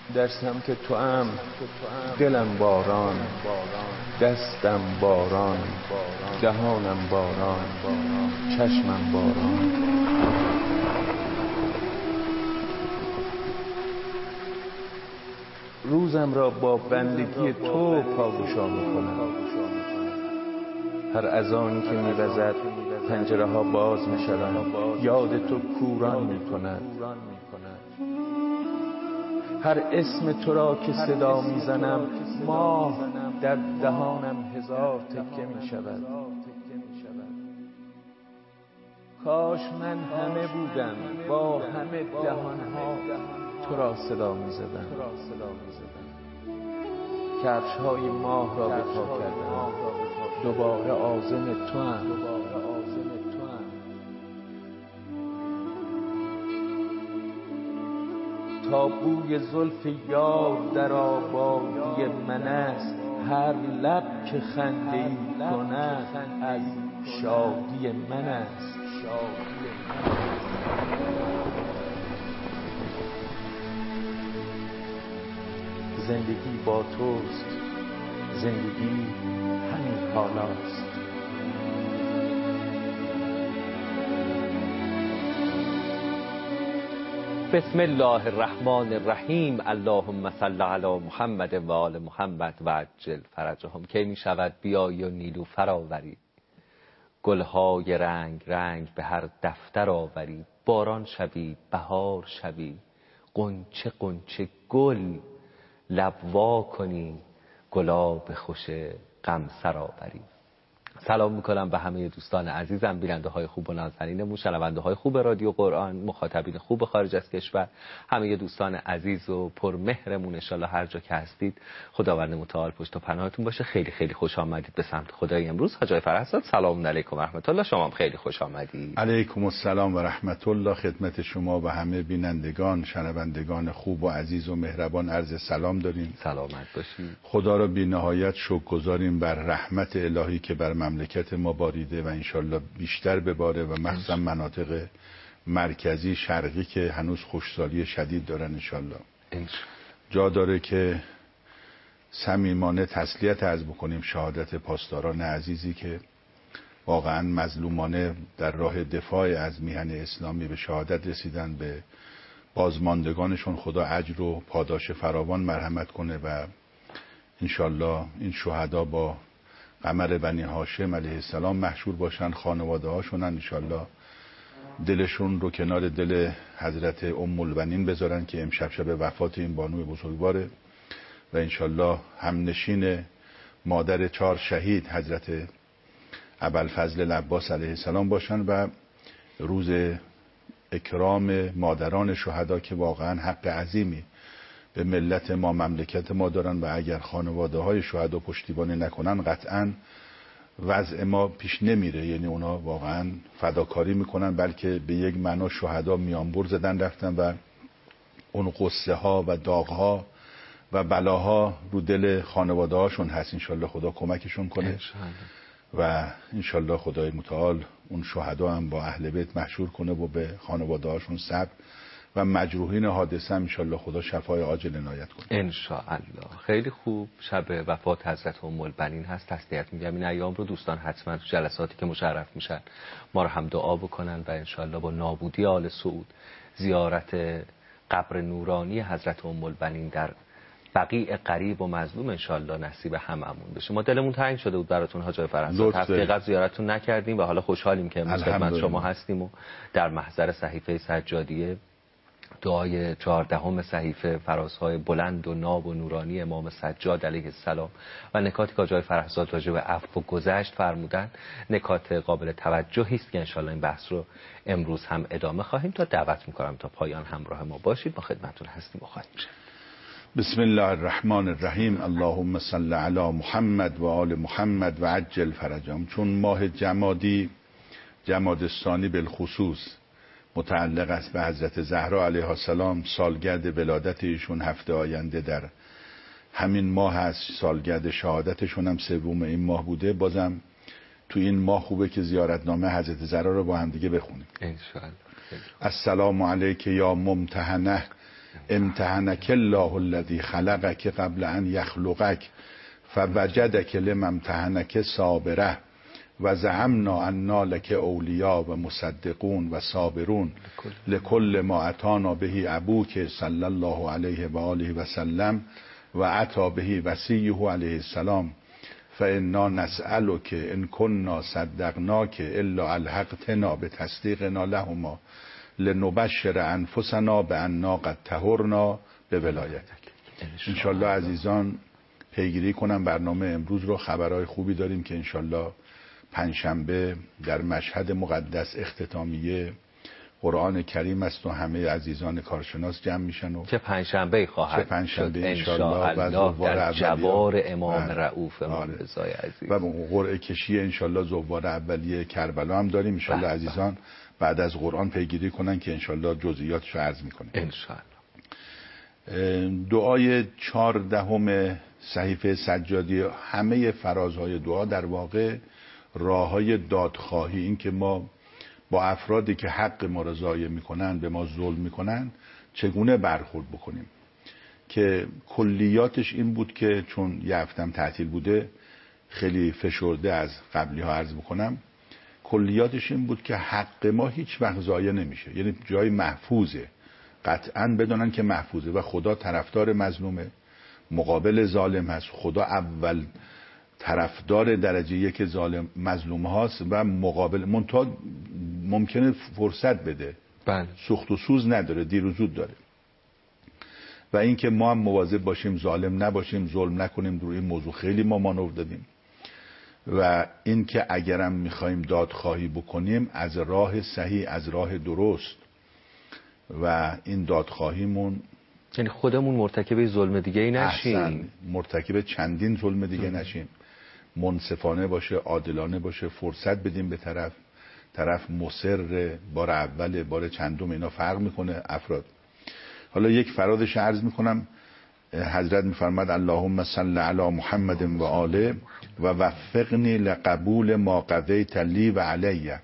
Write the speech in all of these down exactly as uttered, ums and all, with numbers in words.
در سمت تو ام دلم باران، دستم باران، دهانم باران، چشمم باران. روزم را با بندگی تو پاگشا میکنم. هر اذانی که میوزد پنجره ها باز میشوند، یاد تو کوران میکند. هر اسم تو را که صدا میزنم، ماه در دهانم هزار تکه میشود. کاش من همه بودم با همه دهانها تو را صدا میزدم. کفش های ماه را به پا کردم، دوباره عازم تو ام. تا بوی زلف یار در آبادی من است، هر لب که خنده ای کند از شادی من است. زندگی با توست، زندگی همین حالاست. بسم الله الرحمن الرحیم. اللهم صل علی محمد و آل محمد و عجل فرجهم. کی می شود بیایی و نیلوفر آوری، گلهای رنگ رنگ به هر دفتر آوری. باران شوی بهار شوی، قنچه قنچه گل لب وا کنی، گلاب خوش غمسر آوری. سلام میکنم به همه دوستان عزیزم، بیننده های خوب و نازنینمون، شنونده های خوب رادیو قرآن، مخاطبین خوب خارج از کشور، همه دوستان عزیز و پرمهرمون. ان شاءالله هر جا که هستید خداوند متعال پشت و پناهتون باشه. خیلی خیلی خوش آمدید به سمت خدای امروز. حاج آقای فرهزاد سلام علیکم و رحمت الله. شما هم خیلی خوش آمدید. علیکم السلام و رحمت الله. خدمت شما و همه بینندگان شنوندگان خوب و عزیز و مهربان عرض سلام داریم. سلامت باشید. خدا را بی نهایت شکرگزاریم بر رحمت الهی که بر مملکت ما باریده و انشالله بیشتر بباره و مخصوصا مناطق مرکزی شرقی که هنوز خشکسالی شدید دارن انشالله. جا داره که صمیمانه تسلیت عرض بکنیم شهادت پاسداران عزیزی که واقعا مظلومانه در راه دفاع از میهن اسلامی به شهادت رسیدن. به بازماندگانشون خدا اجر و پاداش فراوان مرحمت کنه و انشالله این شهدا با قمر بنی هاشم علیه السلام محشور باشن. خانواده هاشون انشالله دلشون رو کنار دل حضرت ام البنین بذارن که امشب شب وفات این بانوی بزرگواره و انشالله همنشین مادر چهار شهید حضرت ابوالفضل العباس علیه السلام باشن و روز اکرام مادران شهدا که واقعا حق عظیمی به ملت ما مملکت ما دارن و اگر خانواده های شهدا پشتیبانی نکنن قطعا وضع ما پیش نمیره. یعنی اونا واقعا فداکاری میکنن، بلکه به یک معنا شهدا میانبر زدن رفتن و اون قصه ها و داغ ها و بلاها رو دل خانواده هاشون هست. انشالله خدا کمکشون کنه و انشالله خدای متعال اون شهدا هم با اهل بیت محشور کنه و به خانواده هاشون صبر و مجروحین حادثه هم انشالله خدا شفای عاجل عنایت کنه انشالله. خیلی خوب. شب وفات حضرت ام البنین هست، تسلیت میگم. این ایام رو دوستان حتما تو جلساتی که مشرف میشن ما رو هم دعا بکنن و انشالله با نابودی آل سعود زیارت قبر نورانی حضرت ام البنین در بقیع قریب و مظلوم انشالله نصیب هممون بشه. ما دلمون تنگ شده بود براتون حاج آقای فرهزاد، هفته قبل زیارتتون نکردیم و حالا خوشحالیم که امروز خدمت شما هستیم و در محضر صحیفه سجادیه دعای چهاردهم صحیفه فرازهای بلند و ناب و نورانی امام سجاد علیه السلام و نکاتی که آقای فرهزاد راجع به عفو و گذشت فرمودن نکات قابل توجهی است که انشالله این بحث رو امروز هم ادامه خواهیم تا. دعوت میکنم تا پایان همراه ما باشید. ما خدمتتون هستیم و خواهیم شد. بسم الله الرحمن الرحیم. اللهم صل علی محمد و آل محمد و عجل فرجهم. چون ماه جمادی جمادستانی بالخصوص متعلق است به حضرت زهرا علیها السلام، سالگرد ولادت ایشون هفته آینده در همین ماه هست. سالگرد شهادتشون هم سوم این ماه بوده. بازم تو این ماه خوبه که زیارتنامه حضرت زهرا رو با هم دیگه بخونیم. انشاءالله. السلام علیک یا ممتحنه امتحنک الله الذی خلقک قبل ان یخلقک فوجدک لم امتحنک صابره و زعمنا انا لک اولیا و مصدقون و صابرون لکل ما اتانا به ابوک صلی الله علیه و آله و سلم و اتی به وصیه علیه السلام فانا نسألک ان كنا صدقناک الا الحقتنا بتصدیقنا لهما لنبشر انفسنا بأننا قد طهرنا به ولایتک. انشالله عزیزان پیگیری کنم برنامه امروز رو. خبرهای خوبی داریم که انشالله پنجشنبه در مشهد مقدس اختتامیه قرآن کریم است و همه عزیزان کارشناس جمع میشن و چه پنجشنبه خواهد چه پنجشنبه انشالله در جوار امام رؤوف امام رضای عزیز و قرعه کشی انشالله زوار اولیه کربلا هم داریم. انشالله عزیزان بعد از قرآن پیگیری کنن که انشالله جزئیاتش رو عرض میکنیم. انشالله. دعای چهاردهم صحیفه سجادی، همه فرازهای دعا در واقع راههای دادخواهی، این که ما با افرادی که حق ما را ضایع میکنن، به ما ظلم میکنن، چگونه برخورد بکنیم. که کلیاتش این بود که چون یه هفتم تعطیل بوده خیلی فشرده از قبلی ها عرض بکنم، کلیاتش این بود که حق ما هیچ وقت ضایع نمیشه، یعنی جای محفوظه، قطعا بدونن که محفوظه و خدا طرفدار مظلومه، مقابل ظالم هست. خدا اول طرفدار درجه یک ظالم مظلوم هاست و مقابل منتها ممکنه فرصت بده، بله. سوخت و سوز نداره، دیر و زود داره. و اینکه ما هم مواظب باشیم ظالم نباشیم، ظلم نکنیم. روی این موضوع خیلی ما مانور دادیم. و اینکه اگرم میخوایم دادخواهی بکنیم از راه صحیح، از راه درست، و این دادخواهیمون یعنی خودمون مرتکب ظلم دیگه ای نشیم، مرتکب چندین ظلم دیگه نشیم، منصفانه باشه، عادلانه باشه، فرصت بدیم به طرف، طرف مصر، بار اول، بار چندم، اینا فرق میکنه افراد. حالا یک فرادش عرض میکنم. حضرت میفرماد اللهم صل علی محمد و آله و وفقنی لقبول ما قضیت لی و علیه.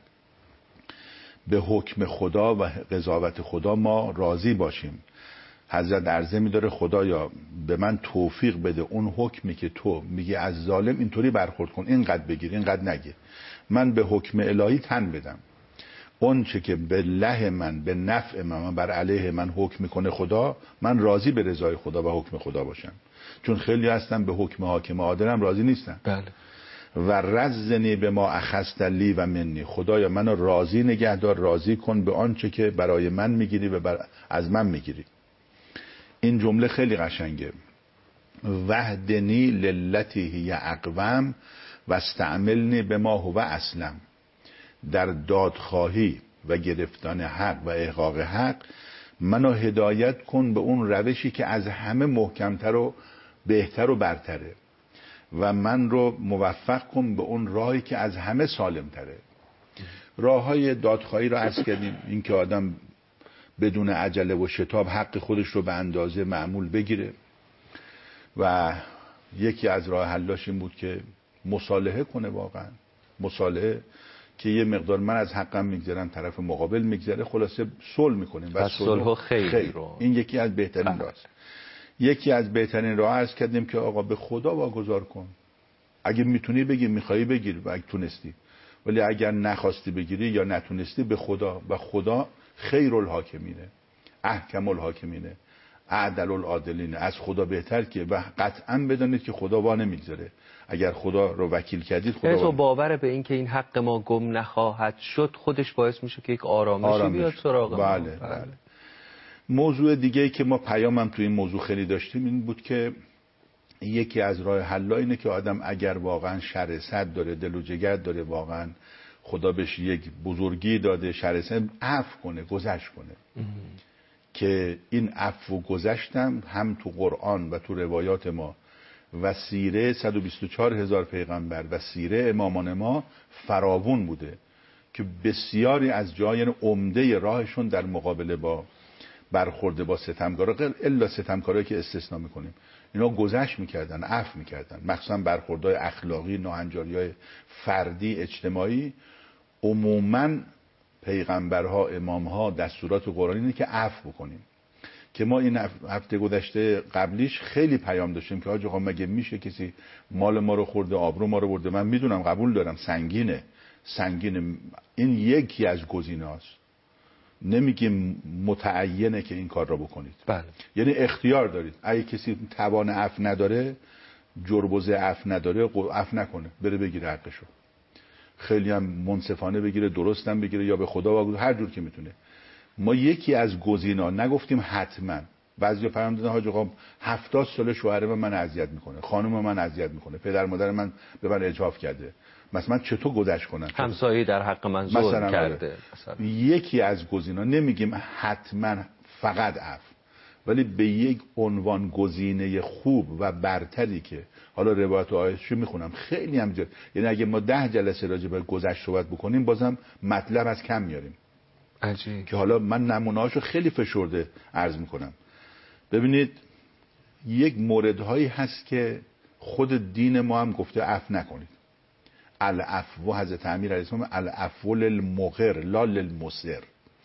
به حکم خدا و قضاوت خدا ما راضی باشیم. حضرت عرضه میداره خدایا به من توفیق بده اون حکمی که تو میگی از ظالم اینطوری برخورد کن، اینقدر بگیر، اینقدر نگه، من به حکم الهی تن بدم. اون چه که به له من، به نفع من، بر علیه من حکم میکنه خدا، من راضی به رضای خدا و حکم خدا باشم. چون خیلی هستن به حکم حاکم عادلم راضی نیستن. بله. و رزنی به ما اخذت لی و منی. خدایا منو راضی نگهدار، راضی کن به آنچه که برای من میگیری و بر... از من میگیری. این جمله خیلی قشنگه. وحدنی للتی هی اقوم و استعملنی به ما هو اسلم. در دادخواهی و گرفتن حق و احقاق حق منو هدایت کن به اون روشی که از همه محکمتر و بهتر و برتره، و من رو موفق کن به اون راهی که از همه سالمتره. راه های دادخواهی رو عرض کردیم، این که آدم بدون عجله و شتاب حق خودش رو به اندازه معمول بگیره. و یکی از راه حلاش این بود که مصالحه کنه، واقعا مصالحه، که یه مقدار من از حقم میگذرم، طرف مقابل میگذره، خلاصه صلح میکنیم. و صلح خیلی خیر. رو این یکی از بهترین راه است. یکی از بهترین راه عرض کردیم که آقا به خدا واگذار کن. اگه میتونی بگیر، میخوایی بگیر و اگه تونستی، ولی اگر نخواستی بگیری یا نتونستی به خدا، و خدا خیر الحاکمینه، احکم الحاکمینه، اعدل العادلینه. از خدا بهتر که، و قطعا بدانید که خدا وا نمیگذاره. اگر خدا رو وکیل کردید خدا تو باور به این که این حق ما گم نخواهد شد خودش باعث میشه که یک آرامشی آرامش. بیاد سراغ ما. بله بله. موضوع دیگه ای که ما پیامم تو این موضوع خیلی داشتیم این بود که یکی از راه حل‌ها اینه که آدم اگر واقعا شرست داره، دل و جگر داره، واقعا خدا بهش یک بزرگی داده، شرست، عفو کنه، گذشت کنه. ام. که این عفو و گذشتم هم تو قرآن و تو روایات ما و سیره صد و بیست و چهار هزار پیغمبر و سیره امامان ما فراوون بوده که بسیاری از جای عمده راهشون در مقابله با برخورده با ستمکارا، الا ستمکارایی که استثناء میکنیم، اینا گذشت میکردن، عفو میکردن. مخصوصا برخوردهای اخلاقی، ناهنجاری‌های فردی، اجتماعی، عموما پیغمبرها، امامها، دستورات قرآنی اینه که عفو بکنیم. که ما این هفته گذشته قبلیش خیلی پیام داشتیم که آقا مگه میشه کسی مال ما رو خورده، آبرو ما رو برده. من میدونم، قبول دارم، سنگینه سنگینه این یکی از گزینه‌هاست. نمیگیم متعینه که این کار را بکنید. بله. یعنی اختیار دارید. اگه کسی توان عفو نداره، جربوزه عفو نداره، عفو نکنه، بره بگیره حقشو. خیلی هم منصفانه بگیره، درست هم بگیره، یا به خدا واگذار، هر جور که میتونه. ما یکی از گزینه‌ها، نگفتیم حتما. بعضیا پیام دادن حاج آقا هفتاد سال شوهر من اذیت میکنه، خانم من اذیت میکنه، پدر مادر من به من اجحاف کرده، مثلا چطور گذشت کنم؟ همسایه در حق من ظلم کرده. مثلا یکی از گزینه‌ها، نمیگیم حتما فقط عفو، ولی به یک عنوان گزینه خوب و برتری که حالا روایت و آیاتشو میخونم خیلی هم زیاد، یعنی اگه ما ده جلسه راجع به گذشت صحبت بکنیم بازم مطلب از کم میاریم. عجیب. که حالا من نمونه‌هاشو خیلی فشرده عرض میکنم. ببینید یک موردهایی هست که خود دین ما هم گفته عفو نکنید. العفو، حضرت امیر علیه السلام، العفو للمقر لا للمصر.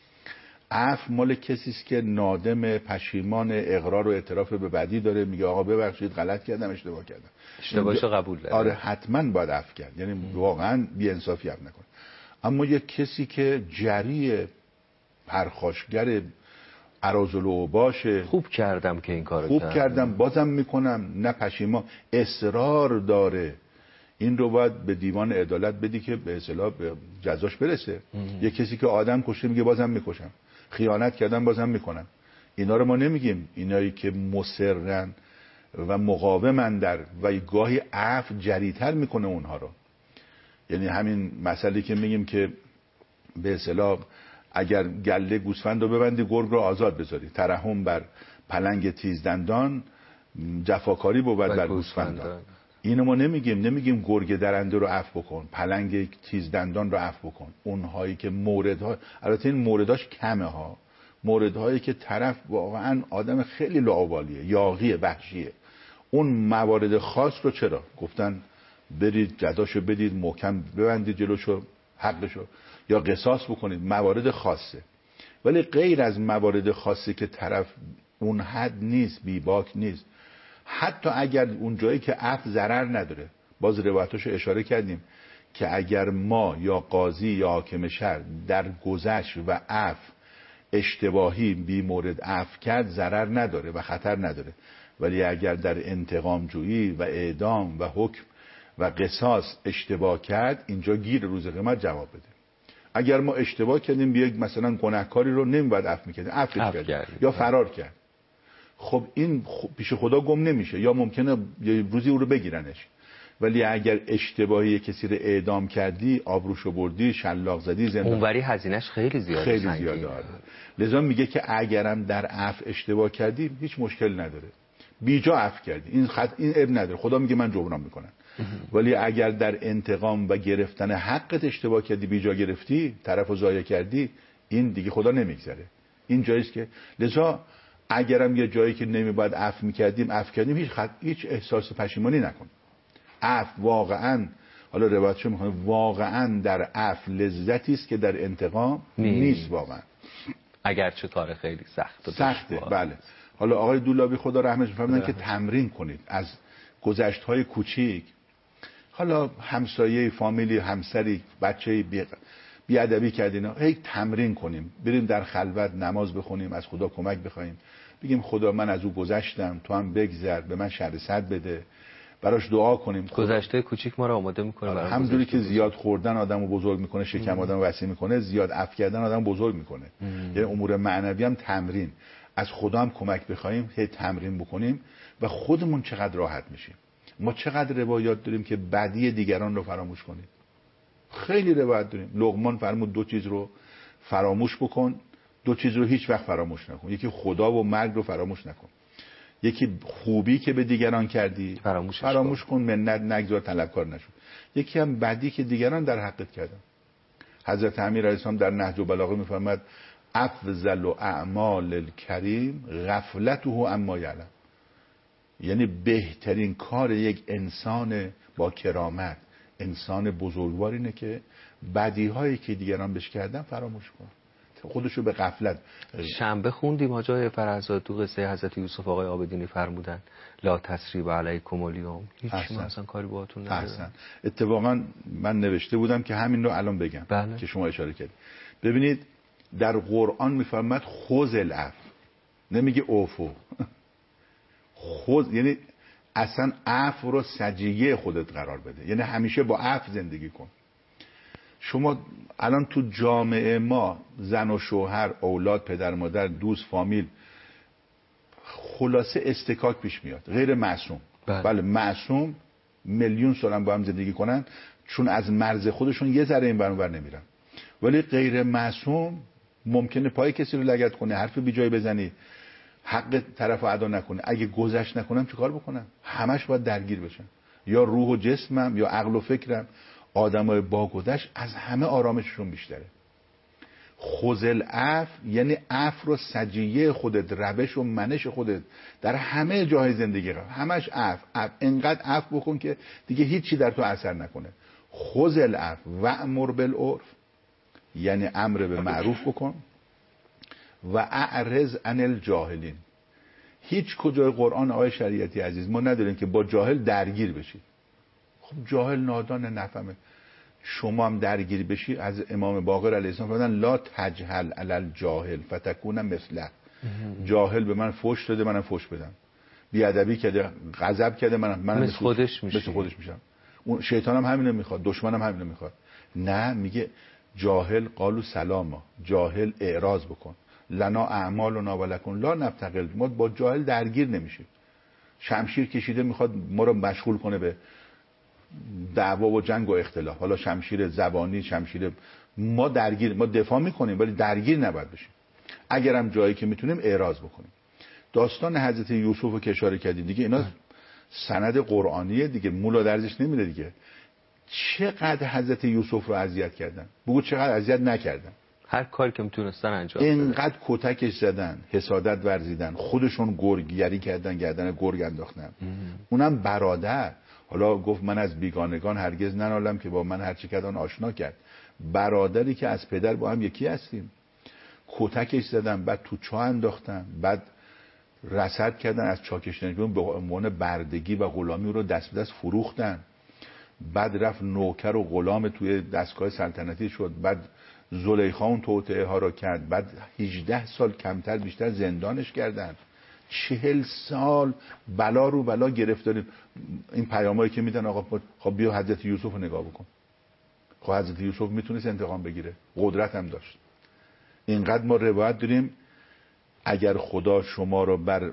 عفو مال کسی است که نادم، پشیمان، اقرار و اعتراف به بدی داره، میگه آقا ببخشید غلط کردم، اشتباه کردم، اشتباهشو قبول داره. آره حتما باید عفو کرد، یعنی م. واقعا بی انصافی عفو نکنه. اما یک کسی که جری، پرخاشگر، اراذل باشه، خوب کردم که این کارو خوب کردم. کردم بازم میکنم، نه پشیمان، اصرار داره، این رو باید به دیوان عدالت بدی که به اصطلاح به جزاش برسه. یک کسی که آدم کشته میگه بازم میکشم، خیانت کردن بازم میکنم. اینا رو ما نمیگیم. اینایی که مصرن و مقاومن در و گاهی عفو جریتر میکنه اونها رو. یعنی همین مسئله که میگیم که به اصطلاح اگر گله گوسفند رو ببندی گرگ رو آزاد بذاری، ترحم بر پلنگ تیزدندان جفاکاری بود بر گوسفندان. اینو ما نمیگیم. نمیگیم گرگ درنده رو عفو بکن، پلنگ تیزدندان رو عفو بکن. اونهایی که موردها، البته این مورداش کمه ها، موردهایی که طرف واقعا آدم خیلی لاابالیه، یاغیه، وحشیه، اون موارد خاص رو چرا گفتن برید جزاشو بدید، محکم ببندید جلوشو، حقشو، یا قصاص بکنید، موارد خاصه. ولی غیر از موارد خاصی که طرف اون حد نیست، بیباک نیست، حتی اگر اون جایی که عفو ضرر نداره، باز روایتاشو اشاره کردیم که اگر ما یا قاضی یا حاکم شهر در گذشت و عفو اشتباهی بی مورد عفو کرد ضرر نداره و خطر نداره، ولی اگر در انتقام جویی و اعدام و حکم و قصاص اشتباه کرد، اینجا گیر روز قیامت جواب بده. اگر ما اشتباه کردیم به یک مثلا گناهکاری رو نمی‌باید عفو می‌کردیم، عفو کردیم یا فرار کرد، خب این پیش خدا گم نمیشه، یا ممکنه یه روزی او رو بگیرنش. ولی اگر اشتباهی کسی رو اعدام کردی، آبروشو بردی، شلاق زدی، زندان، اونوری هزینه‌اش خیلی زیاده، خیلی زیاده. لذا میگه که اگرم در عفو اشتباه کردی هیچ مشکل نداره، بیجا عفو کردی، این خط این اب نداره، خدا میگه من جبران میکنم. ولی اگر در انتقام و گرفتن حقت اشتباه کردی، بیجا گرفتی، طرفو ضایع کردی، این دیگه خدا نمیگذره. این جاییست که لذا اگرم یه جایی که نمیباید عفو میکردیم عفو کردیم، هیچ خط... هیچ احساس پشیمانی نکن. عفو واقعا، حالا روایتشو میخونه، واقعا در عفو لذتی است که در انتقام نیست, نیست واقعا، اگرچه کار خیلی سخت سخته. بله. حالا آقای دولابی خدا رحمتش فرمودن که تمرین کنید از گذشت‌های کوچیک. حالا همسایه، فامیلی، همسری، بچه‌ای بی بیادبی کردین، هی تمرین کنیم، بریم در خلوت نماز بخونیم، از خدا کمک بخوایم، بگیم خدا من از او گذشتم، تو هم بگذر، به من شر صد بده، براش دعا کنیم. گذشته کوچیک ما رو آماده میکنه برای همونجوری که زیاد خوردن آدمو بزرگ میکنه، شکم آدمو وسیع میکنه، زیاد عفو کردن آدمو بزرگ میکنه. یعنی امور معنوی هم تمرین، از خدا هم کمک بخوایم، هی تمرین بکنیم و خودمون چقدر راحت میشیم. ما چقدر روایات داریم که بدی دیگران رو فراموش کنیم. خیلی روایت داریم. لقمان فرمود دو چیز رو فراموش بکن، دو چیز رو هیچ وقت فراموش نکن. یکی خدا و مرگ رو فراموش نکن. یکی خوبی که به دیگران کردی فراموش, فراموش کن، منت نگذار، طلبکار نشو. یکی هم بدی که دیگران در حقت کردن. حضرت امیر علیه السلام در نهج البلاغه میفرماد افضل اعمال الکریم غفلته عما یعلم. یعنی بهترین کار یک انسان با کرامت، انسان بزرگوار اینه که بدیهایی که دیگران بهش کردن فراموش کن. خودشو به غفلت. شنبه خوندیم آجای فرزاد تو قصه حضرت یوسف آقای عابدینی فرمودن لا تسریب علیکم اليوم، هیچ ما اصلا کاری باهاتون ندارم. اتفاقا من نوشته بودم که همین رو الان بگم. بله. که شما اشاره کردید. ببینید در قرآن میفرماد خذ العفو، نمیگه عفو. خذ یعنی اصلا عفو رو سجیه خودت قرار بده، یعنی همیشه با عفو زندگی کن. شما الان تو جامعه ما زن و شوهر، اولاد، پدر مادر، دوست، فامیل، خلاصه استکاک پیش میاد، غیر معصوم. بله, بله معصوم میلیون سال هم با هم زندگی کنن چون از مرز خودشون یه ذره این ور اون ور نمیرن، ولی غیر معصوم ممکنه پای کسی رو لگد کنه، حرف بی جای بزنی، حق طرف ادا نکنه. اگه گذشت نکنم چیکار بکنم؟ همش باید درگیر بشن، یا روح و جسمم یا عقل و فکرم. آدمای با گذشت از همه آرامششون بیشتره. خذ العفو یعنی عفو رو سجیه خودت، روش و منش خودت در همه جای زندگی رو همش عفو عفو انقدر عفو بکن که دیگه هیچی در تو اثر نکنه. خذ العفو وامر بالعرف یعنی امر به معروف بکن و اعرض عن الجاهلین. هیچ کجای قرآن آیه شریعتی عزیز ما نداریم که با جاهل درگیر بشی. خب جاهل نادان نفهمه، شما هم درگیر بشی. از امام باقر علیه السلام فرمودن لا تجهل علی الجاهل فتکون مثله. جاهل به من فحش داده منم فحش بدم، بیادبی کرده، غضب کرده، منم منم مثل خودش میشم. مثل خودش میشم. اون شیطان هم همینو میخواد، دشمنم همینو میخواد. نه، میگه جاهل قالو سلاما، جاهل اعراض بکن. لنا اعمالنا ولکن لا نبتغل. ما با جاهل درگیر نمیشیم. شمشیر کشیده میخواد ما رو مشغول کنه به دعوا و جنگ و اختلاف، حالا شمشیر زبانی، شمشیر، ما درگیر، ما دفاع میکنیم ولی درگیر نباید بشیم. اگرم جایی که میتونیم اعراض بکنیم. داستان حضرت یوسف رو که اشاره کردید دیگه، اینا سند قرآنیه دیگه، مولا درزش نمیره دیگه. چقدر حضرت یوسف رو اذیت کردن، بگو چقدر اذیت نکردن. هر کاری که میتونستن انجام دادن. اینقدر کتکش زدن، حسادت ورزیدن، خودشون گرگیری کردن، گردن گرگ انداختن. اونم برادر. حالا گفت من از بیگانگان هرگز ننالم که با من هرچی کردن آشنا کرد. برادری که از پدر با هم یکی هستیم. کتکش زدن، بعد تو چاه انداختن، بعد رصد کردن از چاه کشیدن به عنوان بردگی و غلامی رو دست به دست فروختن. بعد رفت نوکر و غلام توی دستگاه سلطنتی شد. بعد زلیخا اون توطئه ها رو کرد. بعد هجده سال کمتر بیشتر زندانش کردن. چهل سال بلا رو بلا گرفتاریم. این پیامایی که میدن آقا خب بیا حضرت یوسف رو نگاه بکن. خب حضرت یوسف میتونست انتقام بگیره، قدرت هم داشت. اینقدر ما روایت داریم اگر خدا شما رو بر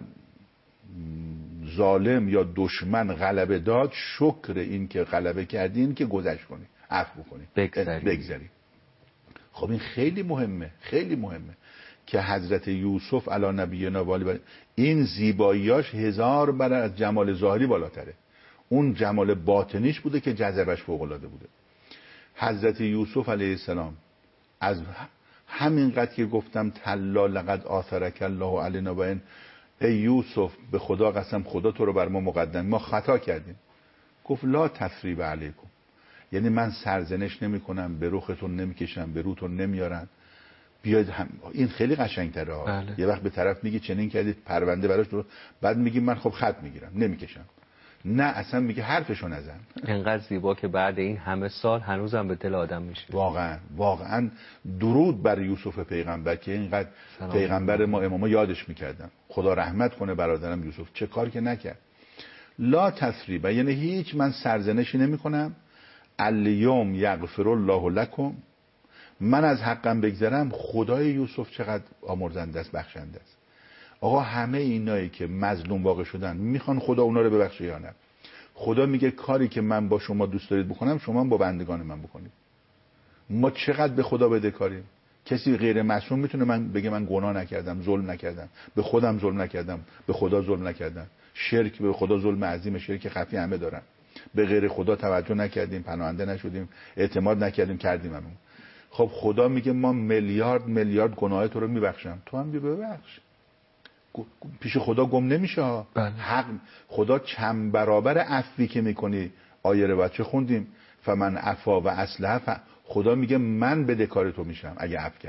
ظالم یا دشمن غلبه داد، شکر این که غلبه کردین که گذشت کنی، عفو کنی، بگذری. بگذری. خب این خیلی مهمه، خیلی مهمه که حضرت یوسف علی نبینا و آله این زیباییاش هزار برابر از جمال ظاهری بالاتره. اون جمال باطنیش بوده که جذبش فوق العاده بوده. حضرت یوسف علیه السلام از همینقدر که گفتم تلا لقد آثرک الله علینا و این، ای یوسف به خدا قسم خدا تو رو بر ما مقدم، ما خطا کردیم. گفت لا تثریب علیکم، یعنی من سرزنش نمی کنم، به رختون نمیکشم، به روتون نمیارن، بیاید هم. این خیلی قشنگ‌تره. بله. یه وقت به طرف میگی چنین کردید پرونده براش درست، بعد میگی من خب خط میگیرم نمیکشم. نه اصلا میگه حرفشو نزن. انقدر زیبا که بعد این همه سال هنوزم به دل آدم میشه. واقعا واقعا درود بر یوسف پیغمبر که اینقدر پیغمبر ما اماما یادش میکردن. خدا رحمت کنه برادرم یوسف، چه کار که نکرد. لا تثریب یعنی هیچ من سرزنشی نمیکنم. الیوم یغفر الله لکم، من از حقم بگذرم. خدای یوسف چقدر آمرزنده است، بخشنده است. آقا همه اینایی که مظلوم واقع شدن میخوان خدا اونا رو ببخشه یا نه؟ خدا میگه کاری که من با شما دوست دارید بکنم شما با بندگان من بکنید. ما چقدر به خدا بدهکاریم. کسی غیر معصوم میتونه من بگه من گناه نکردم، ظلم نکردم، به خودم ظلم نکردم، به خدا ظلم نکردم. شرک به خدا ظلم عظیم، شرک خفی همه دارن. به غیر خدا توجه نکردیم، پناهنده نشدیم، اعتماد نکردیم، کردیم همون. خب خدا میگه ما میلیارد میلیارد گناه تو رو میبخشم، تو هم ببخش. پیش خدا گم نمیشه ها. بله. حق خدا چند برابر عفوی که میکنی. آیه رو بچه خوندیم فمن عفا و اصلح ف... خدا میگه من بدهکار تو میشم اگه عفو کردی.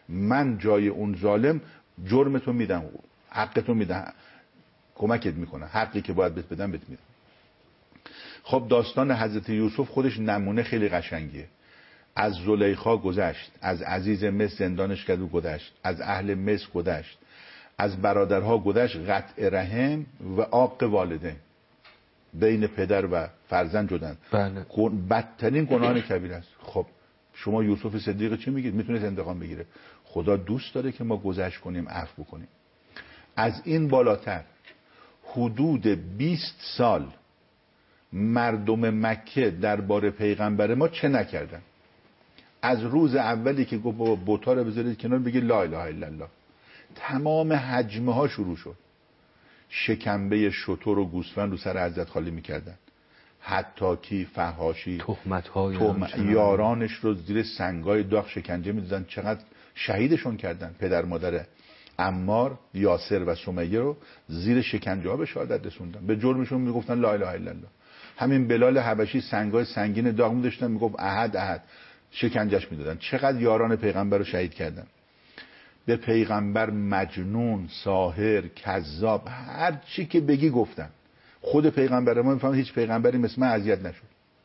من جای اون ظالم جرمتو میدم، حقتو میدم، کمکت میکنم، حقی که باید بهت بدم بهت میدم. خب داستان حضرت یوسف خودش نمونه خیلی قشنگیه. از زلیخا گذشت، از عزیز مصر زندانش کرد و گذشت، از اهل مصر گذشت، از برادرها گذشت، قطع رحم و عاق والدین، بین پدر و فرزند شدن. بله. بدترین گناه کبیر است. خب شما یوسف صدیق چی میگید؟ میتونید انتقام بگیره. خدا دوست داره که ما گذشت کنیم، عفو بکنیم. از این بالاتر حدود بیست سال مردم مکه درباره پیغمبر ما چه نکردن؟ از روز اولی که گفت بوتا رو بذارید کنار بگید لا اله الا الله، تمام حجمه ها شروع شد. شکنبه شتر و گوسفند رو سر حضرت خالی میکردن، حتاکی، فحاشی، تهمت های تهم... یارانش رو زیر سنگای داغ شکنجه میدادن. چقدر شهیدشون کردن. پدر مادر عمار، یاسر و سمیه رو زیر شکنجه ها به شهادت رسوندن. به جرمشون میگفتن لا اله الا الله. همین بلال حبشی سنگای سنگین داغ می‌داشتن، میگفت احد احد، شکنجهش میدادن. چقدر یاران پیغمبر رو شهید کردن. به پیغمبر مجنون، ساحر، کذاب، هر چی که بگی گفتن. خود پیغمبر ما میفهمه هیچ پیغمبری مثل من اذیت نشد.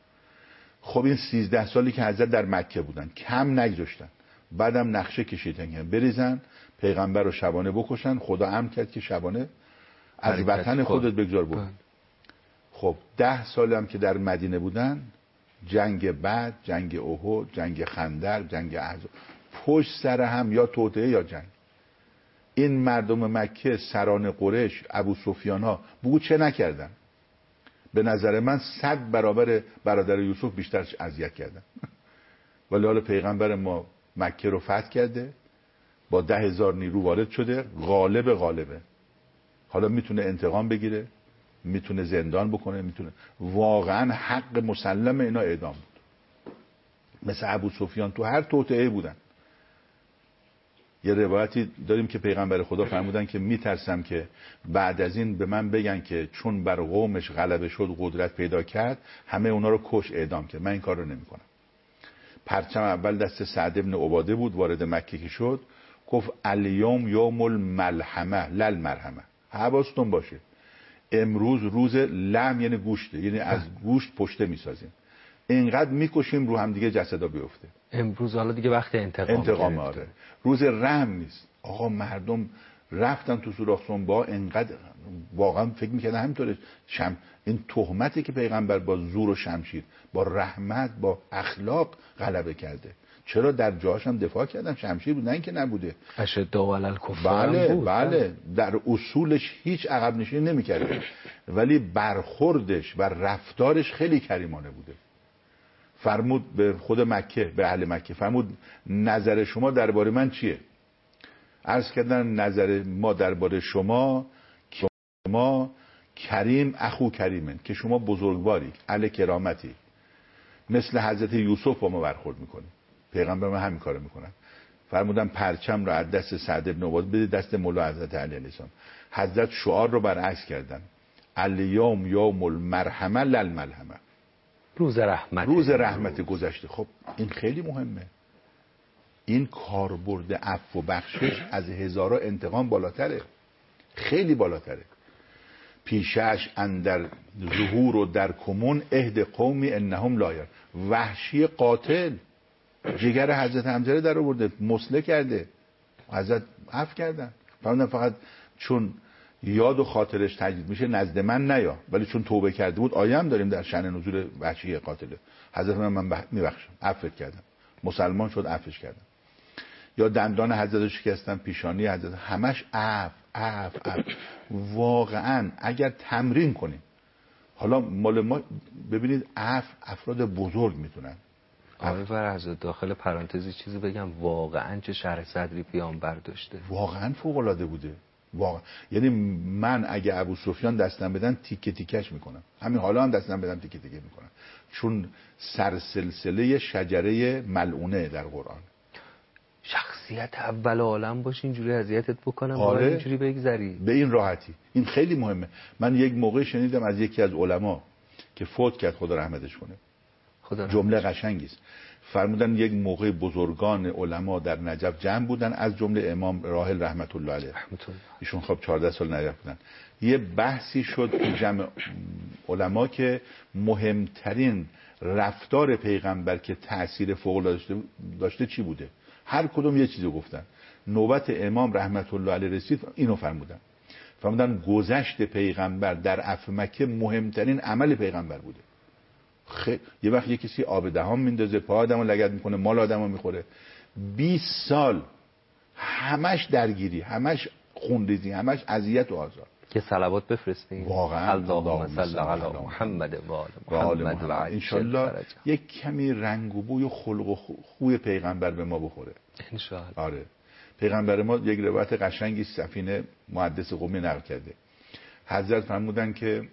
خب این سیزده سالی که حضرت در مکه بودن کم نگذاشتن. بعدم نقشه کشیدن که بریزن پیغمبر رو شبانه بکشن. خدا امر کرد که شبانه از وطن خودت بگذار بود. خب ده سال هم که در مدینه بودن، جنگ بعد، جنگ احد، جنگ خندق، جنگ احزاب، پشت سر هم یا توطئه یا جنگ. این مردم مکه، سران قریش، ابو سفیان ها بگو چه نکردن؟ به نظر من صد برابر برادر یوسف بیشتر اذیت کردن. ولی حالا پیغمبر ما مکه رو فتح کرده، با ده هزار نیرو وارد شده، غالب غالبه. حالا میتونه انتقام بگیره، میتونه زندان بکنه، میتونه. واقعا حق مسلم اینا اعدام بود. مثل ابو سفیان تو هر توطئه بودن. یه روایتی داریم که پیغمبر خدا فرمودن که میترسم که بعد از این به من بگن که چون بر قومش غلبه شد، قدرت پیدا کرد، همه اونا رو کش اعدام کرد. من این کار رو نمیکنم. پرچم اول دست سعد ابن عباده بود، وارد مکه که شد گفت الیوم یوم الملحمه لل مرحمه. حواستون باشه امروز روز لحم یعنی گوشته، یعنی از گوشت پشته میسازیم. اینقدر میکشیم رو هم دیگه جسدا بیفته. امروز حالا دیگه وقت انتقام انتقام آره. روز رحم نیست. آقا مردم رفتن تو سوراخ با اینقدر واقعا فکر میکردن همینطوره. شم این تهمتی که پیغمبر با زور و شمشیر، با رحمت، با اخلاق غلبه کرده. چرا در جاهاش هم دفاع کردن، شمشیر بود نه اینکه نبوده. اشداء علی الکفار بله بود. بله در اصولش هیچ عقب نشینی نمیکرده، ولی برخوردش و رفتارش خیلی کریمانه بوده. فرمود به خود مکه، به اهل مکه فرمود نظر شما درباره من چیه؟ عرض کردن نظر ما درباره شما که شما کریم اخو کریمن، که شما بزرگواری، اهل کرامتی، مثل حضرت یوسف با ما برخورد میکنی. پیغمبر من همین کارو میکنن. فرمودن پرچم رو از دست سعد ابن عباده بده دست مولا حضرت علی علیه السلام. حضرت شعار رو برعکس کردن، الیوم یوم المرحمه للملحمه، روز رحمت، روز رحمت گذشته. خب این خیلی مهمه. این کاربرد عفو و بخشش از هزارا انتقام بالاتره، خیلی بالاتره. پیشش اندر ظهور و در کمون اهد قومی انهم لایر، وحشی قاتل جگر حضرت حمزه در آورده، مسله کرده، حضرت عفو کردن. فرمودن فقط چون یاد و خاطرش تجدید میشه نزد من نیا، ولی چون توبه کرده بود آیه هم داریم در شأن نزول وحشی قاتله. حضرت من من میبخشم، عفو کردم، مسلمان شد، عفوش کردم. یا دندان حضرت شکستن، پیشانی حضرت، همش عفو عفو عفو. واقعا اگر تمرین کنیم، حالا مال ما ببینید عفو افراد بزرگ میتونن. آقای فرزاد داخل پرانتزی چیزی بگم، واقعا چه شرح صدری پیامبر داشته، واقعا فوق العاده بوده. واقعا یعنی من اگه ابو سفیان دستم بدن تیکه تیکش میکنم، همین حالا هم دستم بدن تیکه تیکه میکنم، چون سرسلسله شجره ملعونه در قرآن. شخصیت اول عالم باشه اینجوری اذیتت بکنم، آره. اینجوری بگذری به این راحتی. این خیلی مهمه. من یک موقع شنیدم از یکی از علما که فوت کرد، خدا رحمتش کنه، خدا جمله قشنگی است. فرمودن یک موقع بزرگان علما در نجف جمع بودن، از جمله امام راحل رحمت الله علیه، ایشون خب چهارده سال نجف بودن. یه بحثی شد تو جمع علما که مهمترین رفتار پیغمبر که تأثیر فوق داشته داشته چی بوده. هر کدوم یه چیزی گفتن. نوبت امام رحمت الله علیه رسید، اینو فرمودن. فرمودن گذشت پیغمبر در عفو مکه مهمترین عمل پیغمبر بوده. خیلی یه وقت یه کسی آب دهان میندازه، پا آدمو لگد میکنه، مال آدمو میخوره، بیست سال همش درگیری، همش خونریزی، همش اذیت و آزار. که صلوات بفرستیم واقعا اللهم صل علی محمد و آل محمد و ان شاء الله یک کمی رنگ و بوی و خلق و خوی پیغمبر به ما بخوره ان شاء الله. آره، پیغمبر ما یک روایت قشنگی سفینه محدث قمی نقل کرده. حضرت فرمودن که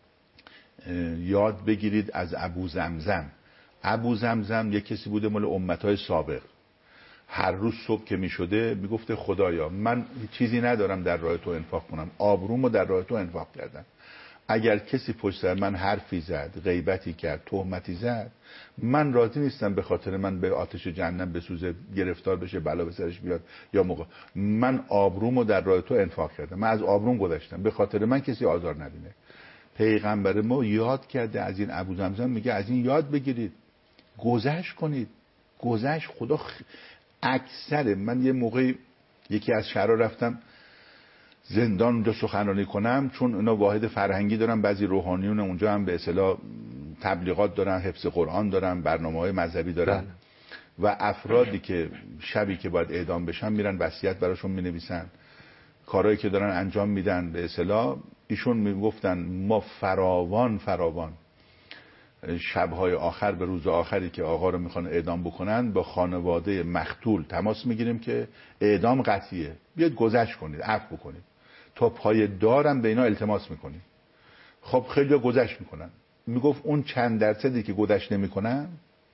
یاد بگیرید از ابو زمزم. ابو زمزم یک کسی بوده مال امتهای سابق. هر روز صبح که می شده می گفته خدایا من چیزی ندارم در راه تو انفاق کنم، آبرومو در راه تو انفاق کردم. اگر کسی پشت سر من حرفی زد، غیبتی کرد، تهمتی زد، من راضی نیستم به خاطر من به آتش جهنم بسوزه، گرفتار بشه، بلا به سرش بیاد یا موقع. من آبرومو در راه تو انفاق کردم، من از آبروم گذشتم، به خاطر من کسی آزار نبینه. پیغمبر ما یاد کرده از این ابو زمزم، میگه از این یاد بگیرید، گذشت کنید. گذشت خدا خ... اکثر من یه موقع یکی از شهرها رفتم زندان اونجا سخنرانی کنم، چون اینا واحد فرهنگی دارن، بعضی روحانیون اونجا هم به اصطلاح تبلیغات دارن، حفظ قرآن دارن، برنامه‌های مذهبی دارن و افرادی که شبی که باید اعدام بشن میرن وصیت براشون مینویسن، کارهایی که دارن انجام میدن. به اصطلاح ایشون میگفتن ما فراوان فراوان شبهای آخر به روز آخری که آقا رو میخوان اعدام بکنن با خانواده مقتول تماس میگیریم که اعدام قطعیه، بیاید گذشت کنید، عفو بکنید. تا پای دارم به اینا التماس میکنیم. خب خیلی گذشت میکنن. میگفت اون چند درصدی که گذشت نمیکنن،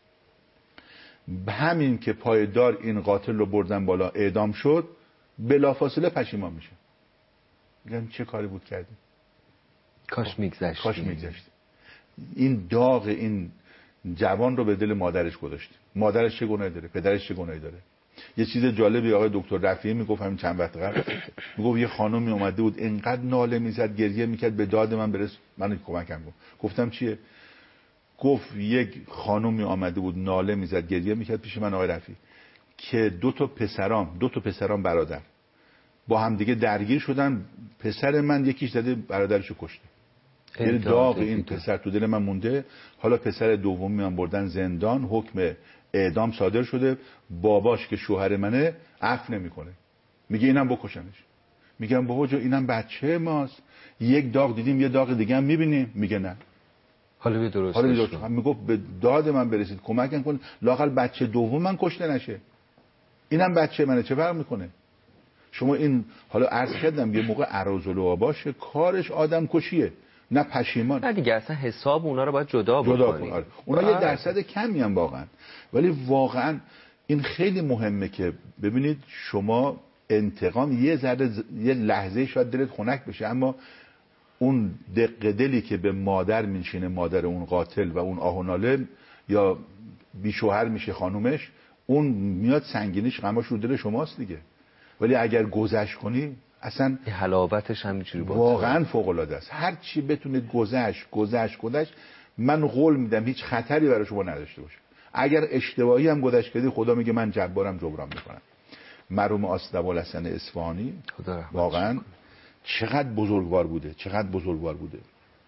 همین که پای دار این قاتل رو بردن بالا اعدام شد، بلافاصله پشیمان میشه. میگن چه کاری بود کردیم؟ کاش میگذشت. کاش میگذشت. این داغ این جوان رو به دل مادرش گذاشت. مادرش چه گناهی داره؟ پدرش چه گناهی داره؟ یه چیز جالبی آقای دکتر رفیعی میگفت همین چند وقت قبل، میگفت یه خانومی اومده بود اینقدر ناله میزد، گریه میکرد، به داد من برس، منو کمکم کن. گفتم چیه؟ گفت یک خانومی آمده بود ناله میزد، گریه میکرد پیش من آقای رفیعی که دو تا پسرام، دو تا پسرام برادر با هم دیگه درگیر شدن، پسر من یکیش زده برادرشو کشته. یه داغ این پسر تو دل من مونده. حالا پسر دومی من بردن زندان، حکم اعدام صادر شده، باباش که شوهر منه عفو نمیکنه، میگه اینم بکشنش. میگم بابا جو اینم بچه ماست، یک داغ دیدیم یه داغ دیگه هم میبینیم. میگه نه حالا بی درست حالا درست میگفت به داد من برسید، کمکم کن لااقل بچه دوم من کشته نشه. اینم بچه منه، چه فرق میکنه؟ شما این حالا عرض کردم یه موقع اراذل باشه کارش آدم کشیه، نه پشیمان. نه دیگه اصلا حساب اونا رو باید جدا بکنیم. آره. اونا یه درصد کمی هم واقعا، ولی واقعا این خیلی مهمه که ببینید شما انتقام یه ذره یه لحظه شاید دلت خنک بشه، اما اون دق دلی که به مادر میشینه، مادر اون قاتل و اون آه و ناله، یا بی شوهر میشه خانومش، اون میاد سنگینیش غماش رو دل شماست دیگه. ولی اگر گذشت کنی اصلا حلاوتش همینجوری باشه، واقعا فوق العاده است. هر چی بتونید گذشت گذشت گذشت، من قول میدم هیچ خطری برای شما نداشته باشه. اگر اشتباهی هم گذشت کردی، خدا میگه من جبارم جبران میکنم. مرحوم آصداب‌الحسن اصفهانی واقعا چقدر بزرگوار بوده، چقدر بزرگوار بوده.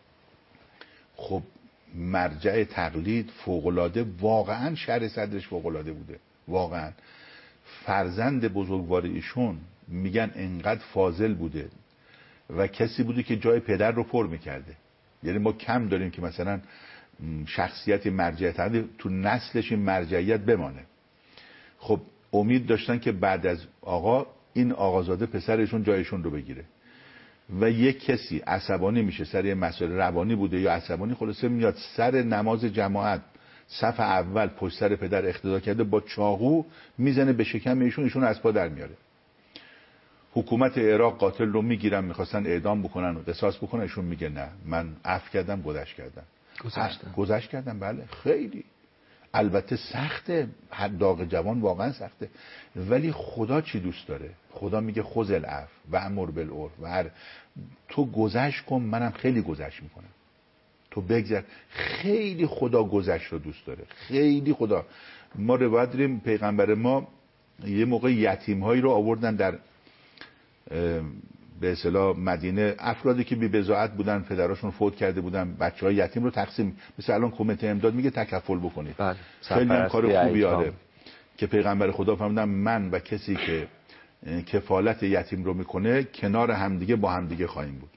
خب مرجع تقلید فوق العاده، واقعا شرح صدرش فوق العاده بوده. واقعا فرزند بزرگوار ایشون میگن انقدر فاضل بوده و کسی بوده که جای پدر رو پر میکرده. یعنی ما کم داریم که مثلا شخصیت مرجع تقلید تو نسلش این مرجعیت بمانه. خب امید داشتن که بعد از آقا این آقازاده پسرشون جایشون رو بگیره و یک کسی عصبانی میشه سر یه مسئله روانی بوده یا عصبانی، خلاصه میاد سر نماز جماعت صف اول پشت سر پدر اقتدا کرده، با چاقو میزنه به شکم ایشون، ایشون از پا در میاره. حکومت عراق قاتل رو میگیرن، میخواستن اعدام بکنن و قصاص بکنن، ایشون میگه نه من عفو کردم، گذشت کردم. گذشتم گذشت کردم. بله خیلی البته سخته، هر داغ جوان واقعا سخته، ولی خدا چی دوست داره؟ خدا میگه خذ العفو و امر بالعرف و هر تو گذشت کن، منم خیلی گذشت میکنم، تو بگذر. خیلی خدا گذشت رو دوست داره، خیلی خدا. ما روایت داریم پیغمبر ما یه موقع یتیم هایی رو آوردن در به اصطلاح مدینه، افرادی که بی بضاعت بودن، پدراشون فوت کرده بودن، بچهای یتیم رو تقسیم، مثل الان کمیته امداد میگه تکفل بکنید. بله. خیلی هم کار خوبی آره که پیغمبر خدا فرمودن من و کسی که کفالت یتیم رو میکنه کنار همدیگه با همدیگه خواهیم بود.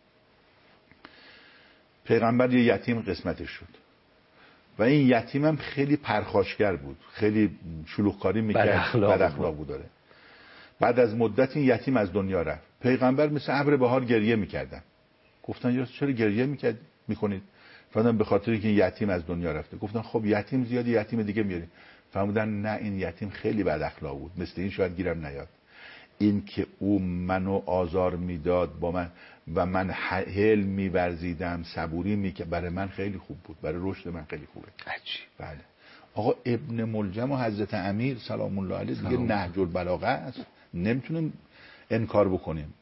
پیغمبر یه یتیم قسمتش شد و این یتیم هم خیلی پرخاشگر بود، خیلی شلوغکاری میکرد، بد اخلاق بود داره. بعد از مدت این یتیم از دنیا رفت. پیغمبر مثل ابر بهار گریه میکردن. گفتن یا چرا گریه میکرد میکنید؟ فرمودن به خاطر اینکه یتیم از دنیا رفته. گفتن خب یتیم زیادی، یتیم دیگه میاریم. فرمودن نه، این یتیم خیلی بد اخلاق بود، مثل این شاید گیرم نیاد. این که او منو آزار میداد با من و من حلم میورزیدم، صبوری میکرد، برای من خیلی خوب بود، برای رشد من خیلی خوبه. عجیب. بله. آقا ابن ملجم و حضرت امیر سلام الله علیه دیگه نهج البلاغه است، نمیتونیم انکار بکنیم.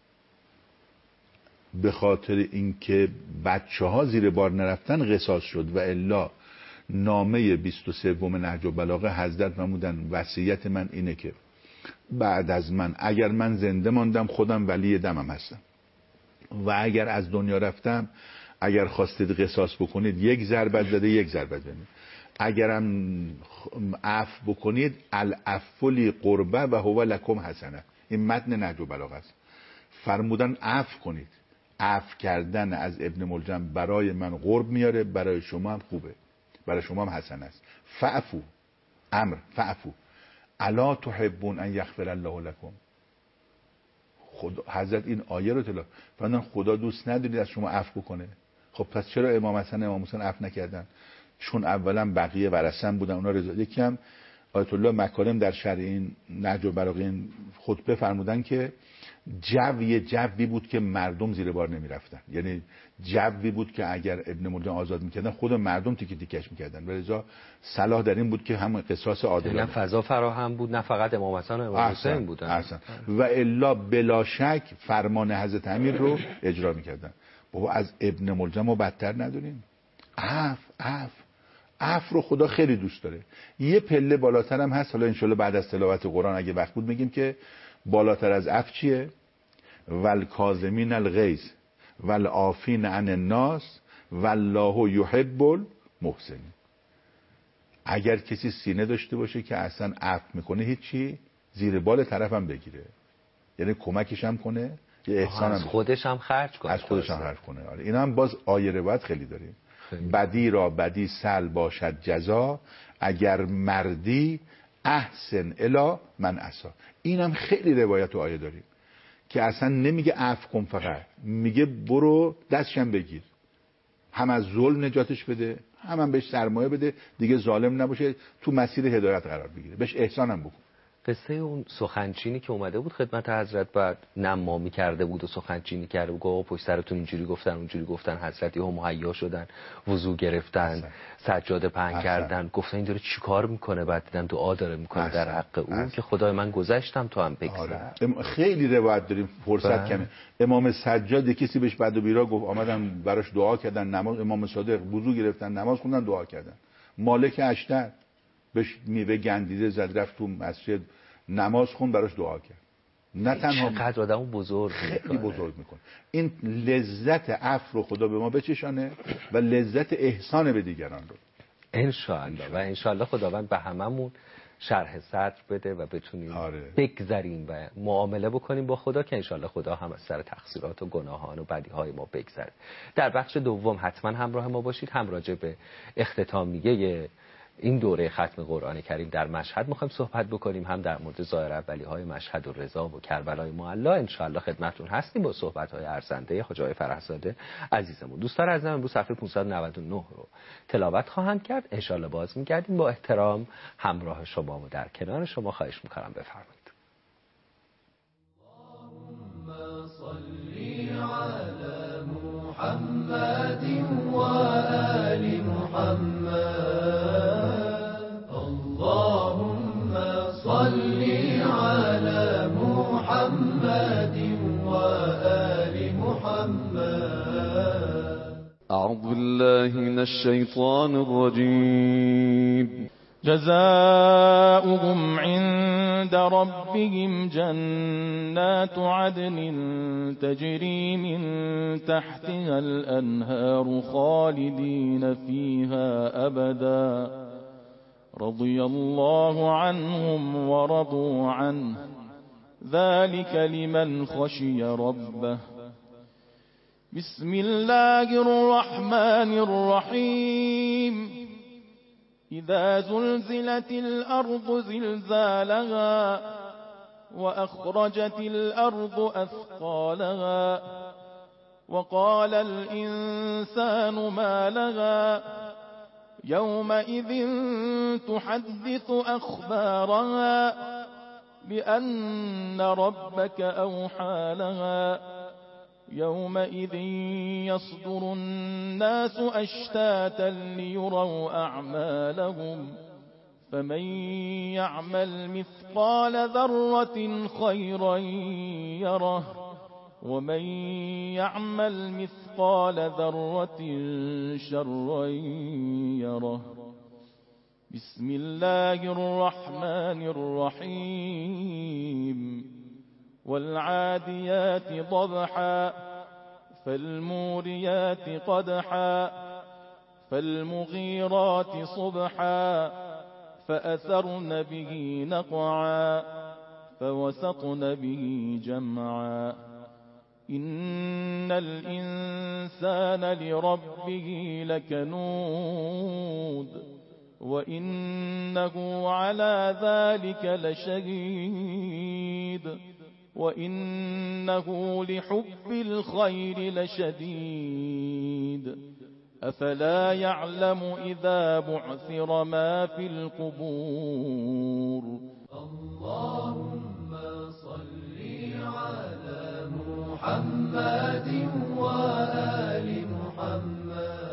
به خاطر اینکه بچه ها زیر بار نرفتن قصاص شد و الا نامه بیست و سوم نهج البلاغه حضرت فرمودن وصیت من اینه که بعد از من اگر من زنده ماندم خودم ولی دمم هستم و اگر از دنیا رفتم اگر خواستید قصاص بکنید یک ضربت زده یک ضربت بزنید، اگرم عفو بکنید العفو لی قربه و هو لکم حسنه. این متن نهج البلاغه است. فرمودن عفو کنید. عفو کردن از ابن ملجم برای من قرب میاره، برای شما هم خوبه، برای شما هم حسن است. فعفو، امر فعفو الا تحبون ان یغفر الله لکم. خدا حضرت این آیه رو تلا فرمودن خدا دوست ندارید از شما عفو بکنه. خب پس چرا امام حسن امام حسین عفو نکردن؟ چون اولا بقیه ورثه بودن، اونا رضا. یکی هم آیت الله مکارم در شرح این نهج البلاغه خطبه فرمودن که جوی جوی بود که مردم زیر بار نمی رفتن، یعنی جوی بود که اگر ابن ملجم آزاد میکردن خود مردم تیکه تیکش میکردن. ولذا صلاح در این بود که هم قصاص عادلانه، نه فضا فراهم بود، نه فقط امام حسن و امام حسین بودن احسن. و الا بلا شک فرمان حضرت امیر رو اجرا میکردن. بابا از ابن ملجم رو بدتر نداریم. عفو عفو عفو رو خدا خیلی دوست داره. یه پله بالاتر هم هست، حالا انشالله بعد از تلاوت قرآن اگه وقت بود میگیم که بالاتر از عفو چیه؟ والکاظمین الغیظ والعافین عن الناس والله یحب المحسنین. اگر کسی سینه داشته باشه که اصلا عفو میکنه هیچی، زیر بال طرفم بگیره، یعنی کمکش هم کنه، یه احسان از خودش هم خرج کنه، از خودش هم خرج کنه. آره اینا هم باز آیه روایت خیلی داریم. بدی را بدی سل باشد جزا، اگر مردی احسن الی من عصا. اینم خیلی روایت و آیه داریم که اصلا نمیگه عفو کن، فقط میگه برو دستشم بگیر، هم از ظلم نجاتش بده، هم, هم بهش سرمایه بده، دیگه ظالم نباشه، تو مسیر هدایت قرار بگیره، بهش احسانم بکن. قصه اون سخنچینی که اومده بود خدمت حضرت، بعد نمامی کرده بود و سخنچینی کرده بود، گفت پشت سرتون اینجوری گفتن اونجوری گفتن، حضرت یهو مهیا شدن، وضو گرفتن، سجاده پهن کردن، گفتن این داره چیکار میکنه؟ بعد دیدن دعا داره میکنه در حق او احسن. که خدای من گذشتم تو هم بگذر. آره. خیلی روایت داریم، فرصت کمه. امام سجاد کسی بهش بد و بیرا گفت، آمدن براش دعا کردن، نماز، امام صادق وضو گرفتن، نماز خوندن، دعا کردن. مالک اشتر بهش میوه گندیده زد، رفت تو مسجد نماز خون، براش دعا کرد. نه تنها چقدر آدمو بزرگ خیلی بزرگ میکنه. این لذت عفو رو خدا به ما بچشانه و لذت احسان به دیگران رو ان شاء الله. و ان شاء الله خداوند به هممون شرح صدر بده و بتونیم آره. بگذریم و معامله بکنیم با خدا که ان شاء الله خدا هم از سر تقصیرات و گناهان و بدیهای ما بگذره. در بخش دوم حتما همراه ما باشید، هم راجع به اختتامیه این دوره ختم قرآن کریم در مشهد می‌خوایم صحبت بکنیم، هم در مورد ظاهر اولی‌های مشهد و رضا و کربلای معلا ان شاء الله خدمتتون هستیم با صحبت‌های ارزنده حاج آقای فرحزاده عزیزمون. دوستان عزیزم امروز صفحه پانصد و نود و نه رو تلاوت خواهند کرد. ان شاء الله باز می‌گردیم با احترام همراه شما و در کنار شما. خواهش می‌کنم بفرمایید. اللهم صل علی محمد و آل محمد. أعوذ بالله من الشيطان الرجيم. جزاؤهم عند ربهم جنات عدن تجري من تحتها الأنهار خالدين فيها أبدا رضي الله عنهم ورضوا عنه ذلك لمن خشي ربه. بسم الله الرحمن الرحيم. إذا زلزلت الأرض زلزالها وأخرجت الأرض أثقالها وقال الإنسان ما لها يومئذ تحدث أخبارها بأن ربك أوحى لها يومئذ يصدر الناس أشتاتا ليروا أعمالهم فمن يعمل مثقال ذرة خيرا يره ومن يعمل مثقال ذرة شرا يره. بسم الله الرحمن الرحيم. والعاديات ضبحا فالموريات قدحا فالمغيرات صبحا فأثرن به نقعا فوسطن به جمعا. إن الإنسان لربه لكنود وإنه على ذلك لشهيد وإنه لحب الخير لشديد. أفلا يعلم إذا بعثر ما في القبور. اللهم صل على محمد وآل محمد.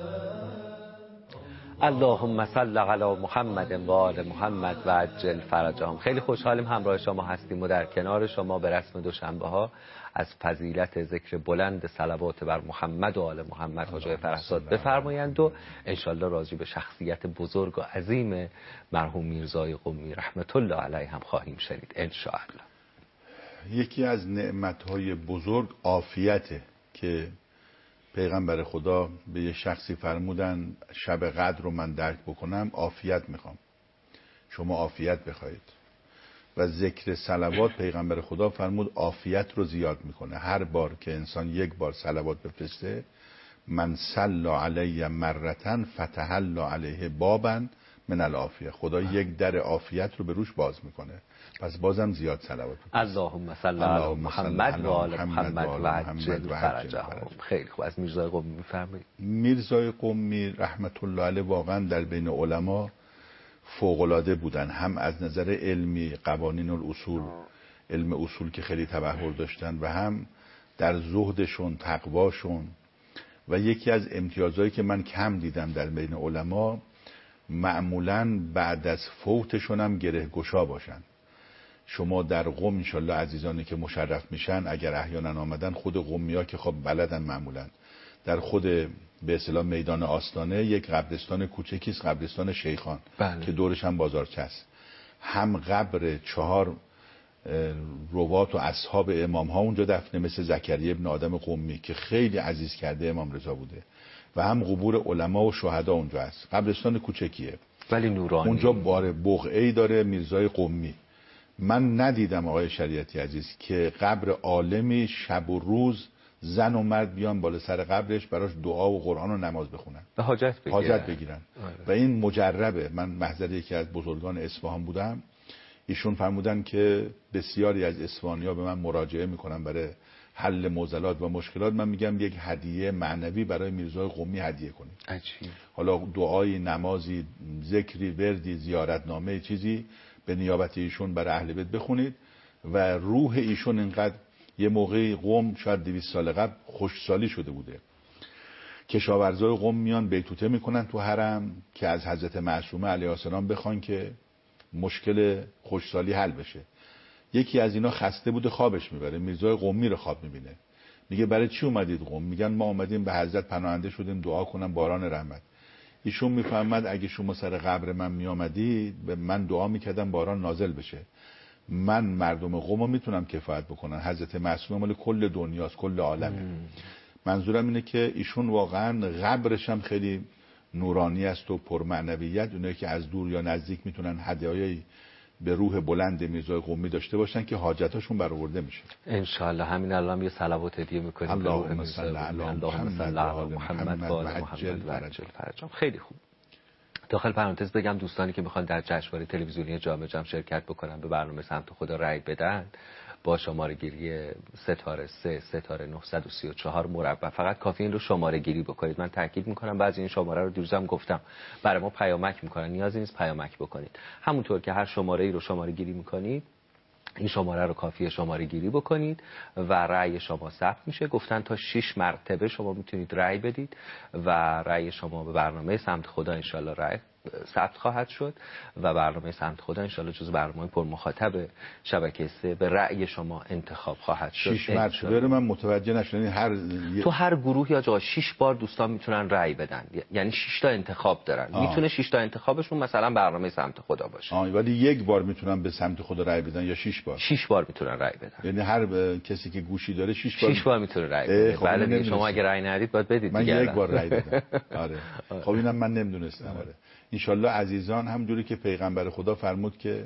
اللهم صل علی محمد و آل محمد و عجل فرجهم. خیلی خوشحالیم همراه شما هستیم و در کنار شما به رسم دوشنبه ها از فضیلت ذکر بلند صلوات بر محمد و آل محمد حاجی فرهزاد بفرمایند و انشالله راجع به شخصیت بزرگ و عظیم مرحوم میرزای قمی رحمت الله علیه هم خواهیم شنید انشاءالله. یکی از نعمتهای بزرگ عافیته که پیغمبر خدا به یه شخصی فرمودن شب قدر رو من درک بکنم عافیت میخوام، شما عافیت بخواید. و ذکر صلوات پیغمبر خدا فرمود عافیت رو زیاد میکنه. هر بار که انسان یک بار صلوات بفرسته من صلی علی مرتن فتح الله علیه بابا من العافیه، خدا یک در عافیت رو به روش باز میکنه. پس بازم زیاد صلوات بفرست. اللهم صل علی محمد و آل محمد و عجل فرجهم. خیلی خوب. از میرزای قمی میفرمایید. میرزای قمی رحمت الله علیه واقعا در بین علما فوق‌العاده بودن، هم از نظر علمی قوانین الاصول، علم اصول که خیلی تبحر داشتن، و هم در زهدشون، تقواشون. و یکی از امتیازهایی که من کم دیدم در بین علما معمولاً بعد از فوتشون هم گره گشا باشن. شما در قم انشالله عزیزانی که مشرف میشن اگر احیانا آمدن، خود قمی ها که خب بلدن معمولاً در خود به اصطلاح میدان آستانه یک قبرستان کوچکی است، قبرستان شیخان، بله. که دورش هم بازارچه است. هم قبر چهار روات و اصحاب امام ها اونجا دفنه، مثل زکریا ابن آدم قمی که خیلی عزیز کرده امام رضا بوده، و هم قبور علما و شهدا اونجا است. قبرستان کوچکیه ولی نورانی. اونجا باره بقعه‌ای داره میرزای قمی. من ندیدم آقای شریعتی عزیز که قبر عالمی شب و روز زن و مرد بیان بالا سر قبرش براش دعا و قرآن و نماز بخونن، به حاجت بگیرن, حاجت بگیرن. و این مجربه. من محضر یکی از بزرگان اصفهان بودم، ایشون فرمودن که بسیاری از اصفهانی‌ها به من مراجعه میکنن برای حل معضلات و مشکلات. من میگم یک هدیه معنوی برای میرزای قمی هدیه کنید. عجیب. حالا دعایی، نمازی، ذکری، وردی، زیارتنامه، چیزی به نیابت ایشون برای اهل بیت بخونید و روح ایشون اینقدر، یه موقعی قم شاید دویست سال قبل خشکسالی شده بوده، کشاورزای قم میان بیتوته میکنن تو حرم که از حضرت معصومه علیه السلام بخوان که مشکل خشکسالی حل بشه. یکی از اینا خسته بوده، خوابش میبره، میرزای قمی رو خواب میبینه، میگه برای چی اومدید قم؟ میگن ما اومدیم به حضرت پناهنده شدیم دعا کنم باران رحمت. ایشون میفهمد اگه شما سر قبر من میامدید به من دعا میکردم باران نازل بشه. من مردم قم رو میتونم کفایت بکنم. حضرت معصوم مال کل دنیاست، کل عالمه. منظورم اینه که ایشون واقعا قبرش هم خیلی نورانی است و پرمعنویت. اونایی که از دور یا نزدیک میتونن هدایایی به روح بلند میرزای قمی داشته باشن که حاجتاشون برآورده میشه. ان شاء الله. همین الان یه صلوات هدیه میکنیم به روح میرزای قمی. اللهم صل علی محمد و آل محمد و عجل فرجهم. خیلی خوب. داخل پرانتز بگم دوستانی که میخوان در جشنواره تلویزیونی جام جم شرکت بکنن، به برنامه سمت خدا رأی بدن، با شماره گیری ستاره سه ستاره نهصد و سی و چهار مربع فقط کافی این رو شماره گیری بکنید. من تاکید میکنم بعضی این شماره رو دیروزم گفتم برای ما پیامک میکنن، نیازی نیست پیامک بکنید. همونطور که هر شماره ای رو شماره گیری میکنید، این شماره رو کافیه شماره گیری بکنید و رأی شما ثبت میشه. گفتن تا شش مرتبه شما میتونید رأی بدید و رأی شما به برنامه سمت خدا انشالله رأی ثبت خواهد شد و برنامه سمت خدا انشالله جز برنامه پر مخاطب شبکه سه به رأی شما انتخاب خواهد شد. شش مرتبه رو من متوجه نشدم. هر تو هر گروه یا جا شش بار دوستان میتونن رأی بدن، یعنی شش تا انتخاب دارن. آه. میتونه شش تا انتخابشون مثلا برنامه سمت خدا باشه. آه ولی یک بار میتونن به سمت خدا رأی بدن یا شش بار؟ شش بار میتونن رأی بدن. یعنی هر ب... کسی که گوشی داره شش بار شش بار میتونه رأی بده. خب بله شما اگه رأی ندید باید بدید. من یک بار رأی بدم. آره. خب اینم من نمیدونستم. آره. ان شاءالله عزیزان، همونجوری که پیغمبر خدا فرمود که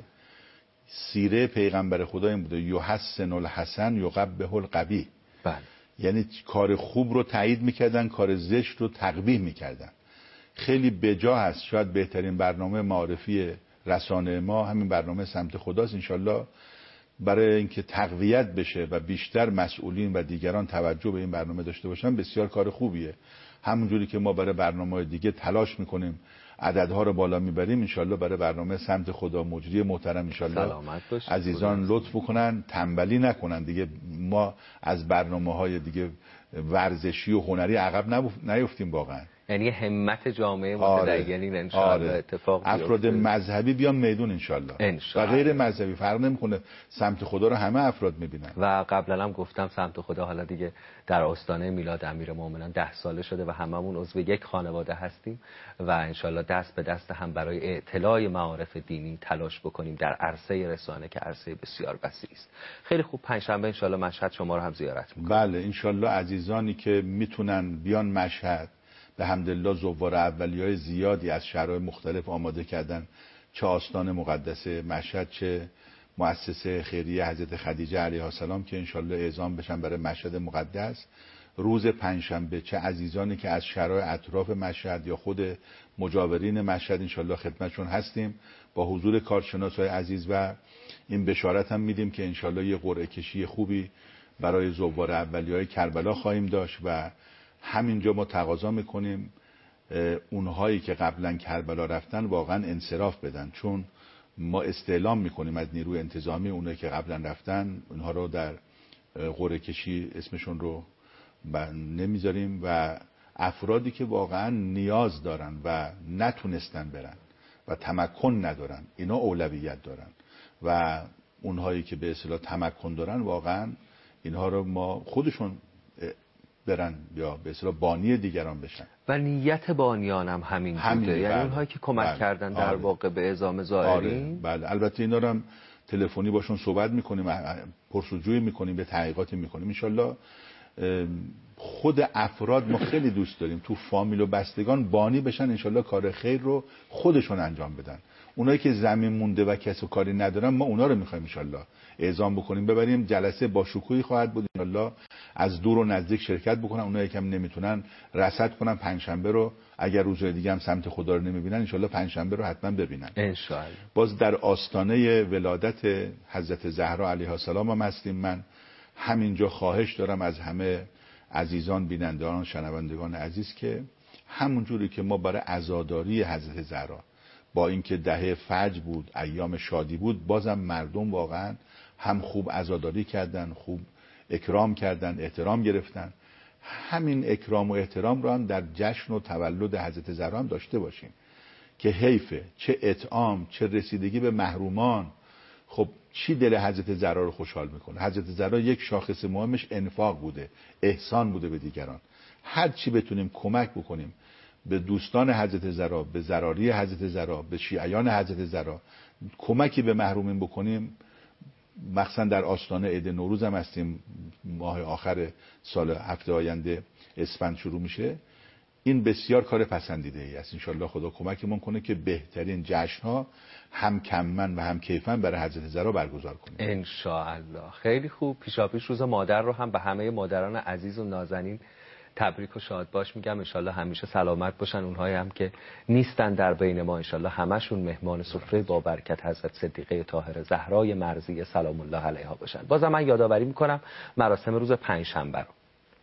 سیره پیغمبر خدا این بوده یحسن الحسن یقبح القبیح. بله. یعنی کار خوب رو تایید میکردن، کار زشت رو تقبیح میکردن. خیلی بجا هست. شاید بهترین برنامه معرفی رسانه ما همین برنامه سمت خداست. ان شاءالله برای اینکه تقویت بشه و بیشتر مسئولین و دیگران توجه به این برنامه داشته باشن بسیار کار خوبیه. همونجوری که ما برای برنامه‌های دیگه تلاش میکنیم عددها رو بالا میبریم، انشالله برای برنامه سمت خدا مجری محترم انشالله عزیزان لطف بکنن، تنبلی نکنن دیگه. ما از برنامه‌های دیگه ورزشی و هنری عقب نیفتیم واقعا. یعنی همت جامعه متدینین انشالله آره. اتفاق بیفته. افراد مذهبی بیان میدون انشالله و غیر مذهبی فرق نمیکنه. سمت خدا رو همه افراد میبینن. و قبلا هم گفتم سمت خدا حالا دیگه در آستانه میلاد امیرالمومنین ده ساله شده و هممون عضو یک خانواده هستیم و انشالله دست به دست هم برای اطلاع معارف دینی تلاش بکنیم در عرصه رسانه که عرصه بسیار وسیع است. خیلی خوب. پنجشنبه انشالله مشهد شما رو هم زیارت میکنیم. بله انشالله عزیزانی که میتونن بیان مشهد، به حمدالله زوار اولیه‌های زیادی از شهرهای مختلف آماده کردن، چه آستان مقدس مشهد، چه مؤسسه خیریه حضرت خدیجه علیها السلام که انشالله اعزام بشن برای مشهد مقدس روز پنجشنبه. چه عزیزانی که از شهرهای اطراف مشهد یا خود مجاورین مشهد انشالله خدمتشون هستیم با حضور کارشناسای عزیز و این بشارت هم میدیم که انشالله یه قرعه کشی خوبی برای زوار اولیه‌های کربلا خواهیم داشت و همینجا ما تقاضا میکنیم اونهایی که قبلا کربلا رفتن واقعا انصراف بدن، چون ما استعلام میکنیم از نیروی انتظامی اونهایی که قبلا رفتن اونها رو در قرعه کشی اسمشون رو نمیذاریم و افرادی که واقعا نیاز دارن و نتونستن برن و تمکن ندارن اینا اولویت دارن و اونهایی که به اصطلاح تمکن دارن واقعا اینها رو ما خودشون برن یا به اصطلاح بانی دیگران بشن و نیت بانیان هم همین بوده. یعنی بله. اونهایی که کمک بله. کردن در آره. واقع به اعزام زائرین. آره. بله البته اینا رو هم تلفنی باشون صحبت میکنیم، پرسجویی میکنیم، به تحقیقاتی میکنیم. انشالله خود افراد ما خیلی دوست داریم تو فامیل و بستگان بانی بشن، انشالله کار خیر رو خودشون انجام بدن. اونایی که زمین مونده و کس و کاری ندارن ما اونا رو میخوایم انشالله اعزام بکنیم ببریم. جلسه با شکوهی خواهد بود انشالله، از دور و نزدیک شرکت بکنن. اونایی که هم نمیتونن رصد کنن پنجشنبه رو، اگر روزهای دیگه هم سمت خدا رو نمیبینن انشالله پنجشنبه رو حتما ببینن انشالله. باز در آستانه ولادت حضرت زهرا علیها السلام هم هستیم. من همینجا خواهش دارم از همه عزیزان، بینندگان، شنوندگان عزیز که همونجوری که ما برای عزاداری حضرت زهرا با اینکه دهه فجر بود، ایام شادی بود، بازم مردم واقعا هم خوب عزاداری کردن، خوب اکرام کردن، احترام گرفتن. همین اکرام و احترام رو هم در جشن و تولد حضرت زهرا هم داشته باشیم که حیفه چه اطعام چه رسیدگی به محرومان خب چی دل حضرت زهرا رو خوشحال میکنه؟ حضرت زهرا یک شاخص مهمش انفاق بوده، احسان بوده به دیگران. هر چی بتونیم کمک بکنیم به دوستان حضرت زهرا، به زراری حضرت زهرا، به شیعیان حضرت زهرا، کمکی به محرومین بکنیم. مخصوصا در آستانه عید نوروز هم هستیم، ماه آخر سال هفته آینده اسفند شروع میشه. این بسیار کار پسندیده ای است. انشالله خدا کمکمون کنه که بهترین جشن ها هم کممن و هم کیفن برای حضرت زهرا برگزار کنیم انشاءالله. خیلی خوب. پیشاپیش روز مادر رو هم به همه مادران عزیز و نازنین تبریک و شاد باش میگم. انشالله همیشه سلامت باشن. اونهایی هم که نیستن در بین ما انشالله همشون مهمان سفره با برکت حضرت صدیقه طاهره زهرای مرضیه سلام الله علیها باشن. بازم من یادآوری میکنم مراسم روز پنجشنبه رو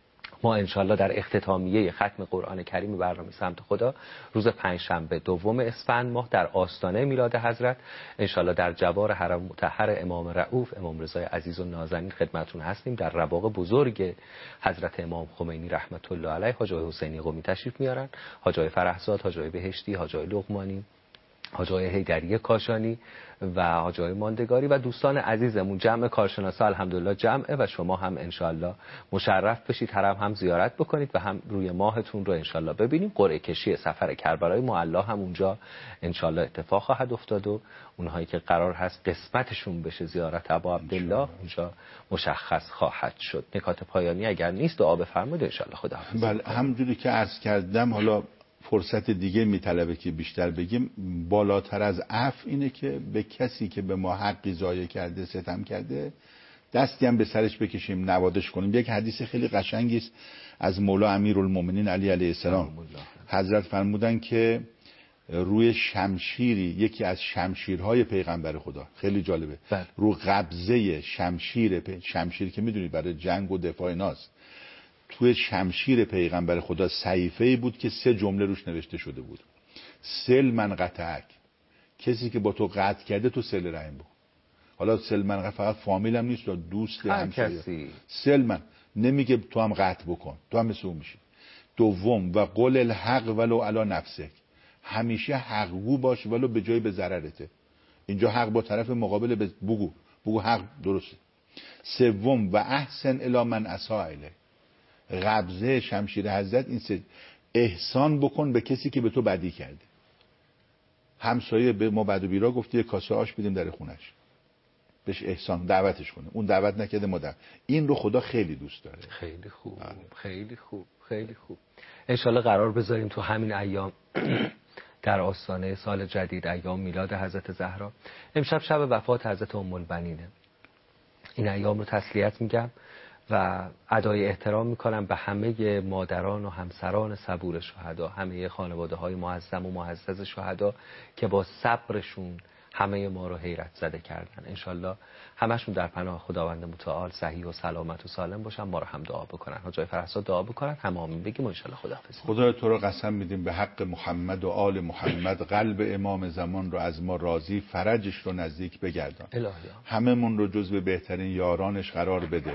ما انشالله در اختتامیه ختم قرآن کریم برنامه سمت خدا روز پنجشنبه دوم اسفند ماه در آستانه میلاد حضرت انشالله در جوار حرم مطهر امام رؤوف امام رضای عزیز و نازنین خدمتتون هستیم. در رواق بزرگ حضرت امام خمینی رحمت الله علیه حاج آقای حسینی قمی تشریف میارن، حاج آقای فرحزاد، حاج آقای بهشتی، حاج آقای لقمانی، حاج آقای حیدری کاشانی و حاج آقای ماندگاری و دوستان عزیزمون. جمع کارشناسا الحمدلله جمعه و شما هم انشالله مشرف بشید، حرم هم زیارت بکنید و هم روی ماهتون رو انشالله ببینیم. قرعه کشی سفر کربلای معلا هم اونجا انشالله اتفاق خواهد افتاد و اونهایی که قرار هست قسمتشون بشه زیارت ابا عبدالله اونجا مشخص خواهد شد. نکات پایانی اگر نیست دعا بفرمایید انشالله. خدا حافظ. بله، همونجوری که عرض کردم حالا فرصت دیگه میطلبه که بیشتر بگیم. بالاتر از عفو اینه که به کسی که به ما حقی ضایع کرده، ستم کرده، دستی هم به سرش بکشیم، نوادش کنیم. یک حدیث خیلی قشنگی است از مولا امیرالمومنین علی علیه السلام. حضرت فرمودن که روی شمشیری، یکی از شمشیرهای پیغمبر خدا، خیلی جالبه، بل. رو قبضه شمشیر پی... شمشیر که میدونید برای جنگ و دفاع ناست، توی شمشیر پیغمبر خدا صحیفه‌ای بود که سه جمله روش نوشته شده بود: سل من قطعک، کسی که با تو قطع کرده تو سل رحم بکن. حالا سل من فقط فامیل هم نیست، دوست همسایه. سل من نمیگه تو هم قطع بکن، تو هم مثل اون میشی. دوم و قول الحق ولو علی نفسک، همیشه حقگو باش ولو به جای به ضررته. اینجا حق با طرف مقابل بگو، بگو حق درسته. سوم و احسن الی من اساء الیک، قبضه شمشیر حضرت این سه، احسان بکن به کسی که به تو بدی کرده. همسایه به ما بد و بیرا گفته یه کاسه آش بدیم در خونش، بهش احسان دعوتش کنه، اون دعوت نکرده ما دعوت. این رو خدا خیلی دوست داره. خیلی خوب، خیلی خوب، خیلی خوب. انشالله قرار بذاریم تو همین ایام در آستانه سال جدید، ایام میلاد حضرت زهرا. امشب شب وفات حضرت ام البنینه. این ایام رو تسلیت میگم و ادای احترام میکنم به همه مادران و همسران صبور شهدا، همه خانواده های معظم و معزز شهدا که با صبرشون همه ما رو حیرت زده کردن. انشالله همشون در پناه خداوند متعال صحیح و سلامت و سالم باشن، ما رو هم دعا بکنن. حاج فرحزاد دعا بکنن، هم آمین بگیم انشالله. خداحافظ. خدا تو رو قسم میدیم به حق محمد و آل محمد، قلب امام زمان رو از ما راضی، فرجش رو نزدیک بگردان. همه من رو جزو بهترین یارانش قرار بده.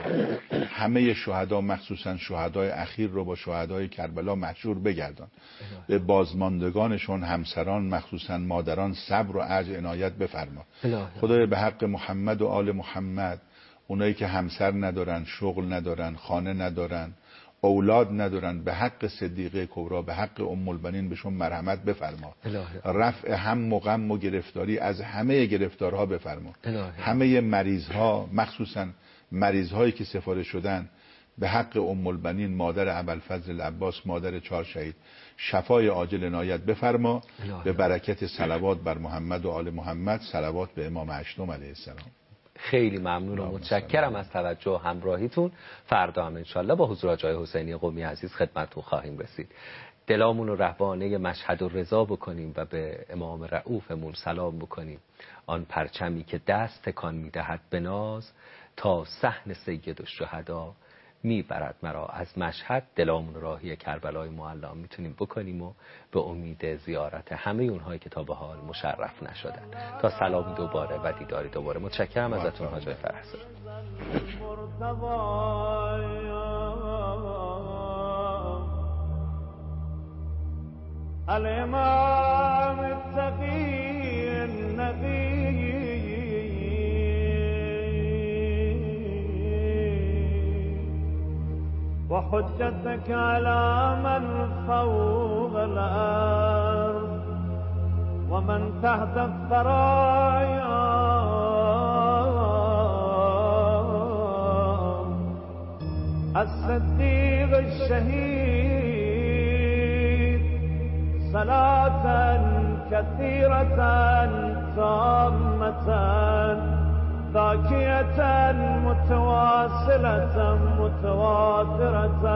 همه شهدا مخصوصا شهدای اخیر رو با شهدای کربلا محشور بگردان. به بازماندگانشون همسران مخصوصا مادران صبر و عجز عنایت بفرما. خدای به حق محمد و آل محمد، اونایی که همسر ندارن، شغل ندارن، خانه ندارن، اولاد ندارن، به حق صدیقه کبرا، به حق ام البنین بهشون مرحمت بفرما. رفع هم و غم و گرفتاری از همه گرفتارها بفرما. همه مریضها مخصوصا مریضهایی که سفارش شدن، به حق ام البنین مادر ابوالفضل العباس، مادر چهار شهید، شفای عاجل عنایت بفرما. به برکت صلوات بر محمد و آل محمد، صلوات به امام هشتم علیه السلام. خیلی ممنون و متشکرم از توجه و همراهیتون. فردا هم انشالله با حضور آقای حسینی قمی عزیز خدمتتون خواهیم رسید. دلامون رو رهبانه مشهد و رضا بکنیم و به امام رؤوفمون سلام بکنیم. آن پرچمی که دست تکان میدهد به ناز، تا صحن سید الشهدا میبرد مرا از مشهد. دلامون راهی کربلای معلا میتونیم بکنیم و به امید زیارت همه اونهایی که تا به حال مشرف نشدن. تا سلام دوباره و دیداری دوباره. متشکرم ازتون حاج فرحزاد. الامام التقی النقی وحجتك على من فوق الأرض ومن تحت الثرايا الصديق الشهيد صلاة كثيرة تامة ذاكية متواصلة متواترة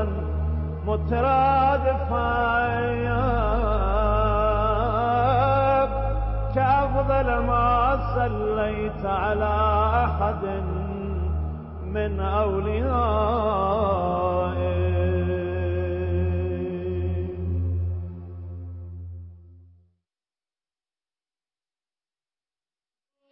مترادفة كأفضل ما صليت على أحد من أولياء